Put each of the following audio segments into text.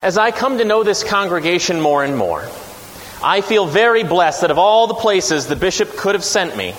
As I come to know this congregation more and more, I feel very blessed that of all the places the bishop could have sent me,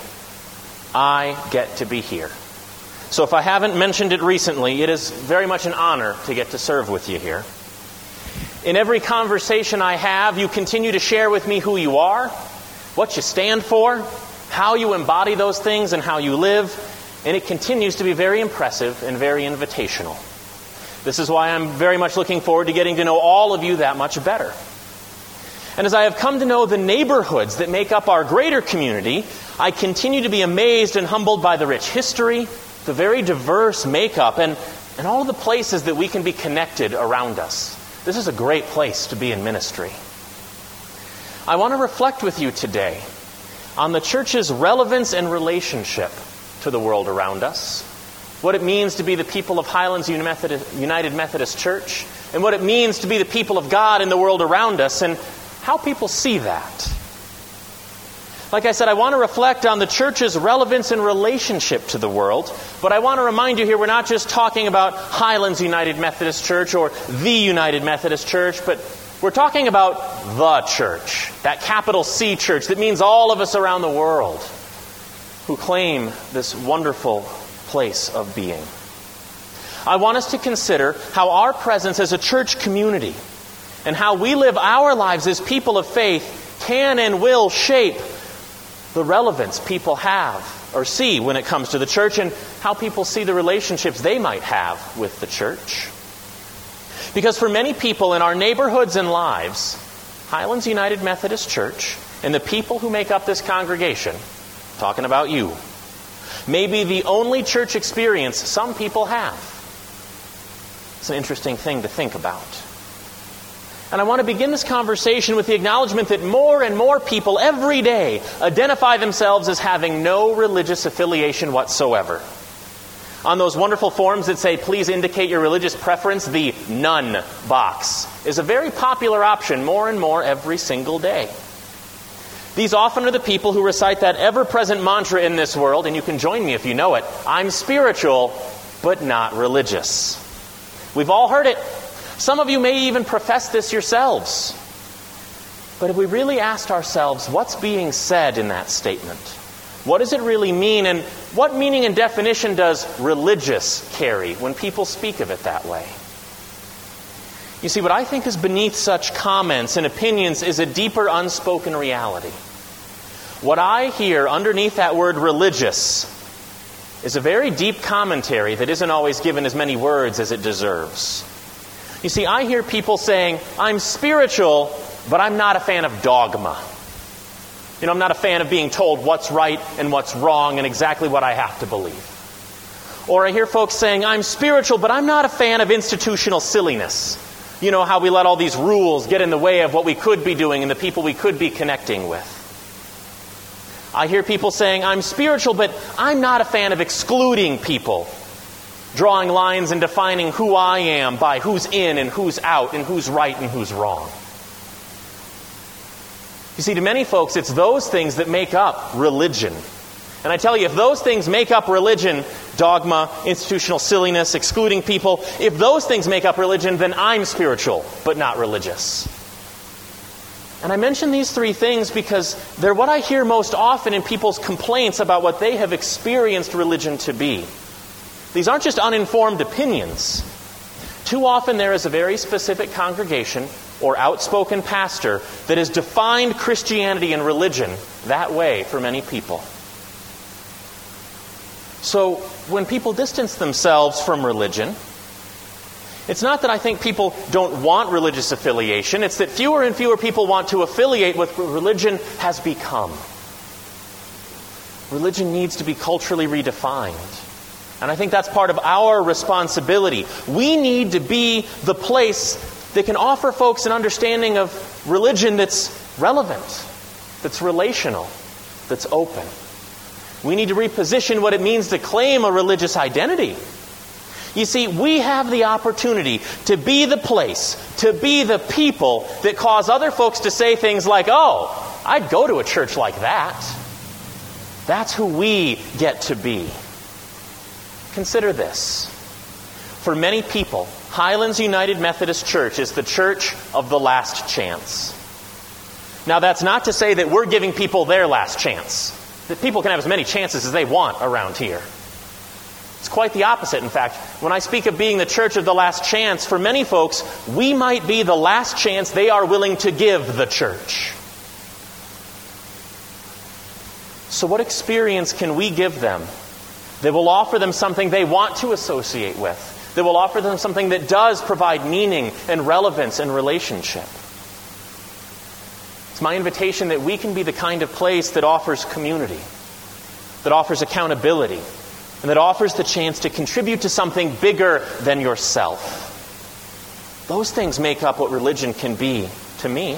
I get to be here. So if I haven't mentioned it recently, it is very much an honor to get to serve with you here. In every conversation I have, you continue to share with me who you are, what you stand for, how you embody those things, and how you live, and it continues to be very impressive and very invitational. This is why I'm very much looking forward to getting to know all of you that much better. And as I have come to know the neighborhoods that make up our greater community, I continue to be amazed and humbled by the rich history, the very diverse makeup, and all of the places that we can be connected around us. This is a great place to be in ministry. I want to reflect with you today on the church's relevance and relationship to the world around us, what it means to be the people of Highlands United Methodist Church, and what it means to be the people of God in the world around us, and how people see that. Like I said, I want to reflect on the church's relevance and relationship to the world, but I want to remind you here, we're not just talking about Highlands United Methodist Church or the United Methodist Church, but we're talking about the church, that capital C church that means all of us around the world who claim this wonderful place of being. I want us to consider how our presence as a church community and how we live our lives as people of faith can and will shape the relevance people have or see when it comes to the church, and how people see the relationships they might have with the church. Because for many people in our neighborhoods and lives, Highlands United Methodist Church and the people who make up this congregation, talking about you, may be the only church experience some people have. It's an interesting thing to think about. And I want to begin this conversation with the acknowledgement that more and more people every day identify themselves as having no religious affiliation whatsoever. On those wonderful forms that say, please indicate your religious preference, the none box is a very popular option more and more every single day. These often are the people who recite that ever-present mantra in this world, and you can join me if you know it, I'm spiritual, but not religious. We've all heard it. Some of you may even profess this yourselves. But have we really asked ourselves what's being said in that statement? What does it really mean, and what meaning and definition does religious carry when people speak of it that way? You see, what I think is beneath such comments and opinions is a deeper unspoken reality. What I hear underneath that word religious is a very deep commentary that isn't always given as many words as it deserves. You see, I hear people saying, I'm spiritual, but I'm not a fan of dogma. I'm not a fan of being told what's right and what's wrong and exactly what I have to believe. Or I hear folks saying, I'm spiritual, but I'm not a fan of institutional silliness. You know, how we let all these rules get in the way of what we could be doing and the people we could be connecting with. I hear people saying, I'm spiritual, but I'm not a fan of excluding people, drawing lines and defining who I am by who's in and who's out and who's right and who's wrong. You see, to many folks, it's those things that make up religion. And I tell you, if those things make up religion, dogma, institutional silliness, excluding people, if those things make up religion, then I'm spiritual, but not religious. And I mention these three things because they're what I hear most often in people's complaints about what they have experienced religion to be. These aren't just uninformed opinions. Too often there is a very specific congregation or outspoken pastor that has defined Christianity and religion that way for many people. So when people distance themselves from religion, it's not that I think people don't want religious affiliation. It's that fewer and fewer people want to affiliate with what religion has become. Religion needs to be culturally redefined. And I think that's part of our responsibility. We need to be the place that can offer folks an understanding of religion that's relevant, that's relational, that's open. We need to reposition what it means to claim a religious identity. You see, we have the opportunity to be the place, to be the people that cause other folks to say things like, oh, I'd go to a church like that. That's who we get to be. Consider this. For many people, Highlands United Methodist Church is the church of the last chance. Now, that's not to say that we're giving people their last chance. That people can have as many chances as they want around here. It's quite the opposite, in fact. When I speak of being the church of the last chance, for many folks, we might be the last chance they are willing to give the church. So what experience can we give them that will offer them something they want to associate with, that will offer them something that does provide meaning and relevance and relationship? It's my invitation that we can be the kind of place that offers community, that offers accountability, and that offers the chance to contribute to something bigger than yourself. Those things make up what religion can be to me.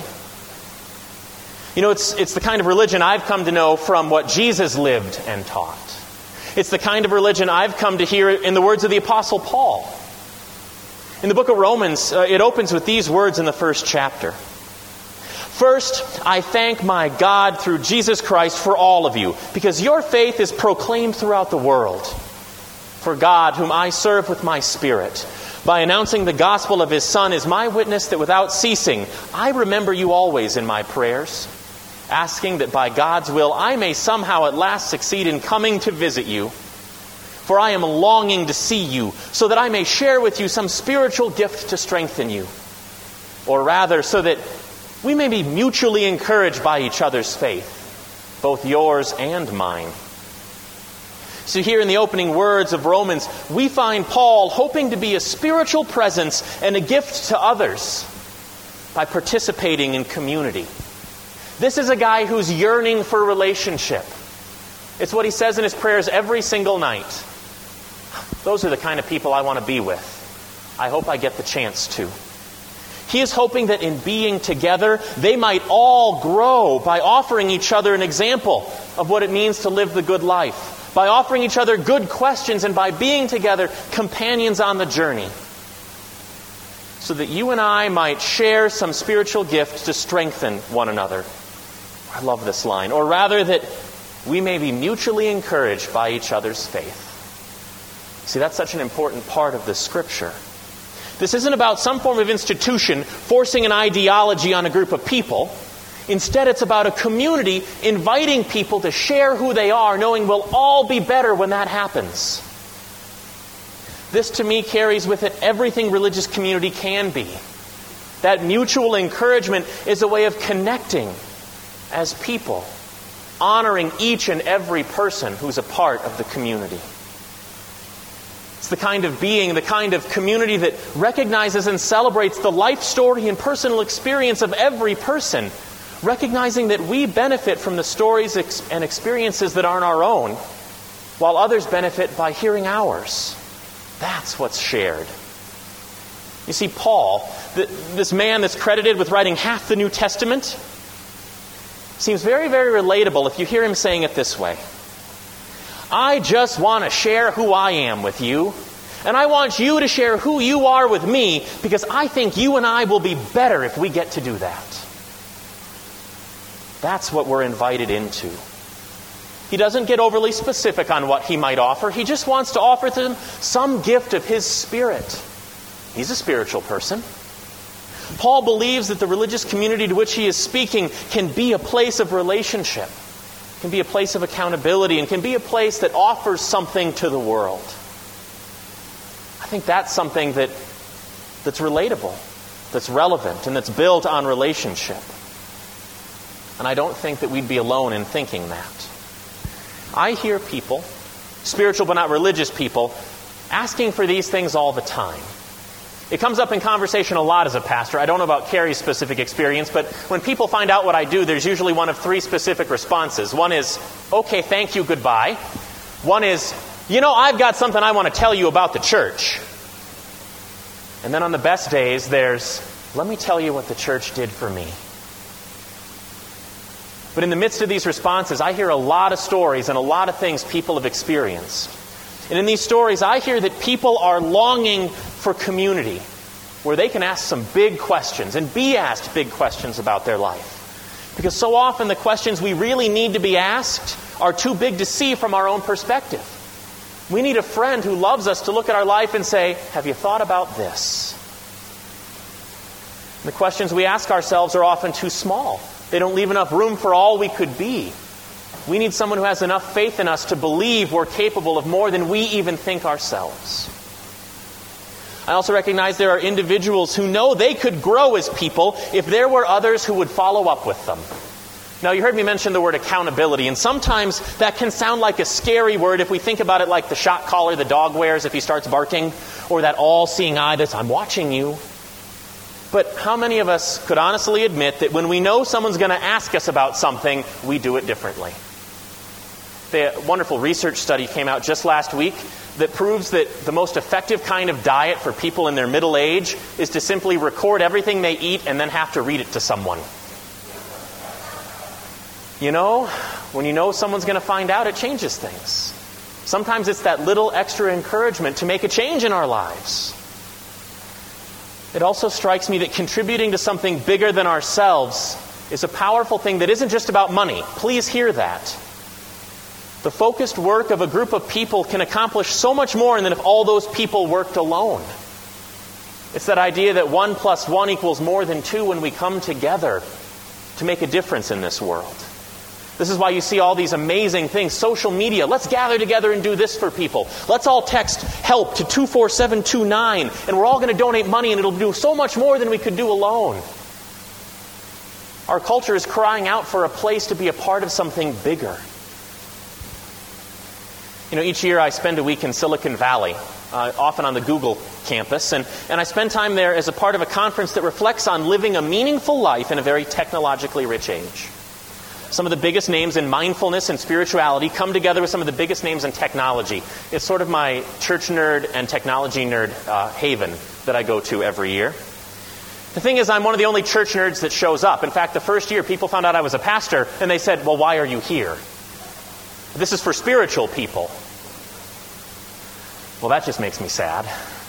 You know, it's the kind of religion I've come to know from what Jesus lived and taught. It's the kind of religion I've come to hear in the words of the Apostle Paul. In the book of Romans, it opens with these words in the first chapter. First, I thank my God through Jesus Christ for all of you, because your faith is proclaimed throughout the world. For God, whom I serve with my Spirit, by announcing the gospel of His Son, is my witness that without ceasing, I remember you always in my prayers, asking that by God's will I may somehow at last succeed in coming to visit you. For I am longing to see you, so that I may share with you some spiritual gift to strengthen you. Or rather, so that we may be mutually encouraged by each other's faith, both yours and mine. So here in the opening words of Romans, we find Paul hoping to be a spiritual presence and a gift to others by participating in community. This is a guy who's yearning for relationship. It's what he says in his prayers every single night. Those are the kind of people I want to be with. I hope I get the chance to. He is hoping that in being together, they might all grow by offering each other an example of what it means to live the good life, by offering each other good questions, and by being together companions on the journey, so that you and I might share some spiritual gift to strengthen one another. I love this line. Or rather, that we may be mutually encouraged by each other's faith. See, that's such an important part of this scripture. This isn't about some form of institution forcing an ideology on a group of people. Instead, it's about a community inviting people to share who they are, knowing we'll all be better when that happens. This, to me, carries with it everything religious community can be. That mutual encouragement is a way of connecting as people, honoring each and every person who's a part of the community. It's the kind of being, the kind of community that recognizes and celebrates the life story and personal experience of every person, recognizing that we benefit from the stories and experiences that aren't our own, while others benefit by hearing ours. That's what's shared. You see, Paul, this man that's credited with writing half the New Testament, seems very, very relatable if you hear him saying it this way. I just want to share who I am with you, and I want you to share who you are with me, because I think you and I will be better if we get to do that. That's what we're invited into. He doesn't get overly specific on what he might offer. He just wants to offer them some gift of his Spirit. He's a spiritual person. Paul believes that the religious community to which he is speaking can be a place of relationship, can be a place of accountability, and can be a place that offers something to the world. I think that's something that's relatable, that's relevant, and that's built on relationship. And I don't think that we'd be alone in thinking that. I hear people, spiritual but not religious people, asking for these things all the time. It comes up in conversation a lot as a pastor. I don't know about Carrie's specific experience, but when people find out what I do, there's usually one of three specific responses. One is, okay, thank you, goodbye. One is, I've got something I want to tell you about the church. And then on the best days, there's, let me tell you what the church did for me. But in the midst of these responses, I hear a lot of stories and a lot of things people have experienced. And in these stories, I hear that people are longing for community, where they can ask some big questions and be asked big questions about their life. Because so often the questions we really need to be asked are too big to see from our own perspective. We need a friend who loves us to look at our life and say, have you thought about this? The questions we ask ourselves are often too small. They don't leave enough room for all we could be. We need someone who has enough faith in us to believe we're capable of more than we even think ourselves. I also recognize there are individuals who know they could grow as people if there were others who would follow up with them. Now, you heard me mention the word accountability, and sometimes that can sound like a scary word if we think about it like the shot collar the dog wears if he starts barking, or that all-seeing eye that's, I'm watching you. But how many of us could honestly admit that when we know someone's going to ask us about something, we do it differently? A wonderful research study came out just last week that proves that the most effective kind of diet for people in their middle age is to simply record everything they eat and then have to read it to someone. You know, when you know someone's going to find out, it changes things. Sometimes it's that little extra encouragement to make a change in our lives. It also strikes me that contributing to something bigger than ourselves is a powerful thing that isn't just about money. Please hear that. The focused work of a group of people can accomplish so much more than if all those people worked alone. It's that idea that 1 + 1 equals more than 2 when we come together to make a difference in this world. This is why you see all these amazing things. Social media. Let's gather together and do this for people. Let's all text HELP to 24729 and we're all going to donate money and it'll do so much more than we could do alone. Our culture is crying out for a place to be a part of something bigger. You know, each year I spend a week in Silicon Valley, often on the Google campus, and I spend time there as a part of a conference that reflects on living a meaningful life in a very technologically rich age. Some of the biggest names in mindfulness and spirituality come together with some of the biggest names in technology. It's sort of my church nerd and technology nerd haven that I go to every year. The thing is, I'm one of the only church nerds that shows up. In fact, the first year people found out I was a pastor, and they said, well, why are you here? This is for spiritual people. Well, that just makes me sad.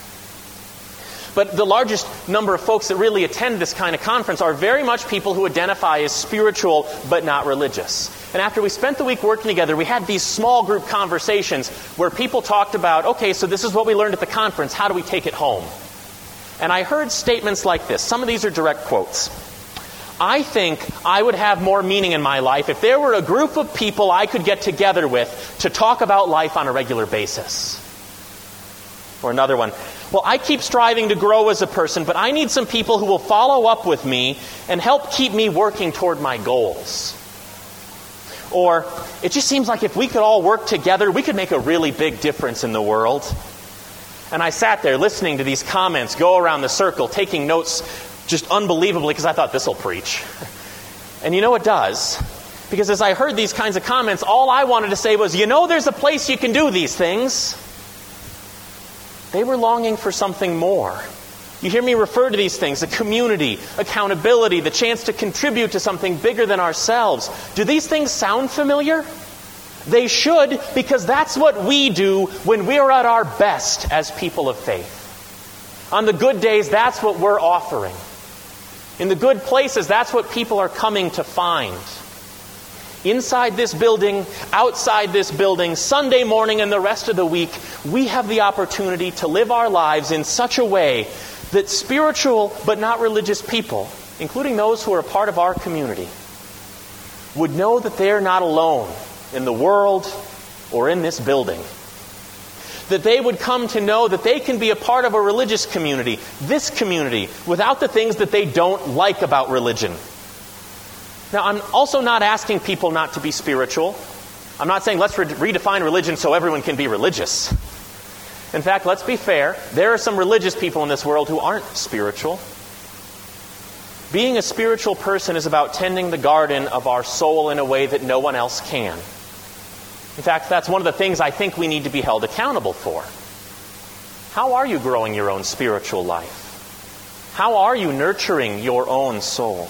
But the largest number of folks that really attend this kind of conference are very much people who identify as spiritual but not religious. And after we spent the week working together, we had these small group conversations where people talked about, okay, so this is what we learned at the conference. How do we take it home? And I heard statements like this. Some of these are direct quotes. I think I would have more meaning in my life if there were a group of people I could get together with to talk about life on a regular basis. Or another one. Well, I keep striving to grow as a person, but I need some people who will follow up with me and help keep me working toward my goals. Or, it just seems like if we could all work together, we could make a really big difference in the world. And I sat there listening to these comments go around the circle, taking notes just unbelievably because I thought, this will preach. And you know it does. Because as I heard these kinds of comments, all I wanted to say was, you know there's a place you can do these things. They were longing for something more. You hear me refer to these things, a community, accountability, the chance to contribute to something bigger than ourselves. Do these things sound familiar? They should, because that's what we do when we're at our best as people of faith. On the good days, that's what we're offering. In the good places, that's what people are coming to find. Inside this building, outside this building, Sunday morning and the rest of the week, we have the opportunity to live our lives in such a way that spiritual but not religious people, including those who are a part of our community, would know that they're not alone in the world or in this building. That they would come to know that they can be a part of a religious community, this community, without the things that they don't like about religion. Now, I'm also not asking people not to be spiritual. I'm not saying let's redefine religion so everyone can be religious. In fact, let's be fair. There are some religious people in this world who aren't spiritual. Being a spiritual person is about tending the garden of our soul in a way that no one else can. In fact, that's one of the things I think we need to be held accountable for. How are you growing your own spiritual life? How are you nurturing your own soul?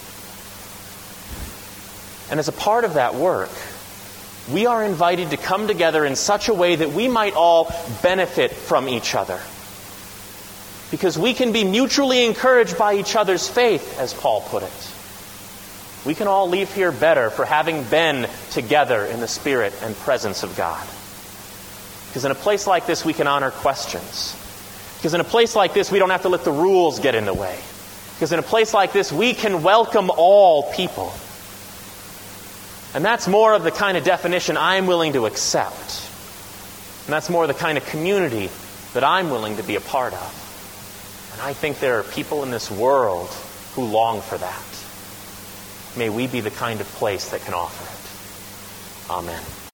And as a part of that work, we are invited to come together in such a way that we might all benefit from each other. Because we can be mutually encouraged by each other's faith, as Paul put it. We can all leave here better for having been together in the Spirit and presence of God. Because in a place like this, we can honor questions. Because in a place like this, we don't have to let the rules get in the way. Because in a place like this, we can welcome all people. And that's more of the kind of definition I'm willing to accept. And that's more the kind of community that I'm willing to be a part of. And I think there are people in this world who long for that. May we be the kind of place that can offer it. Amen.